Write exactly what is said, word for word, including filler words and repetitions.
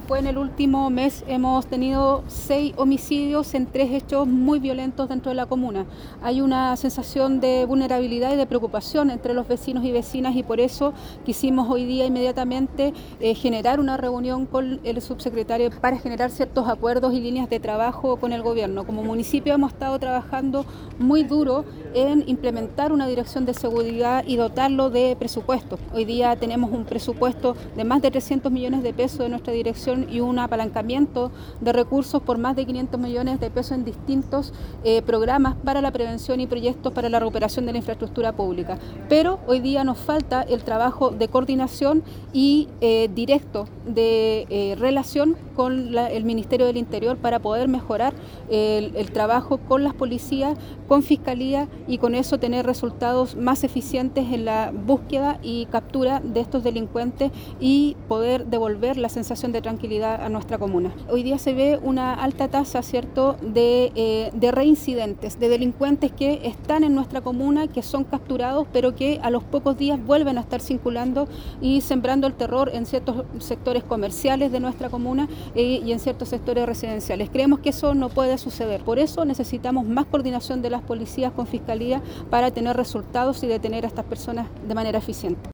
fue en el último mes, hemos tenido seis homicidios en tres hechos muy violentos dentro de la comuna. Hay una sensación de vulnerabilidad y de preocupación entre los vecinos y vecinas y por eso quisimos hoy día inmediatamente eh, generar una reunión con el subsecretario para generar ciertos acuerdos y líneas de trabajo con el gobierno. Como municipio hemos estado trabajando muy duro en implementar una dirección de seguridad y dotarlo de presupuesto. Hoy día tenemos un presupuesto de más de trescientos millones de pesos de nuestra dirección y un apalancamiento de recursos por más de quinientos millones de pesos en distintos eh, programas para la prevención y proyectos para la recuperación de la infraestructura pública. Pero hoy día nos falta el trabajo de coordinación y eh, directo de eh, relación con la, el Ministerio del Interior para poder mejorar el, el trabajo con las policías, con Fiscalía y con eso tener resultados más eficientes en la búsqueda y captura de estos delincuentes y poder devolver la sensación de tranquilidad a nuestra comuna. Hoy día se ve una alta tasa, ¿cierto?, de, eh, de reincidentes, de delincuentes que están en nuestra comuna, que son capturados, pero que a los pocos días vuelven a estar circulando y sembrando el terror en ciertos sectores comerciales de nuestra comuna eh, y en ciertos sectores residenciales. Creemos que eso no puede suceder. Por eso necesitamos más coordinación de las policías con Fiscalía para tener resultados y detener a estas personas de manera eficiente.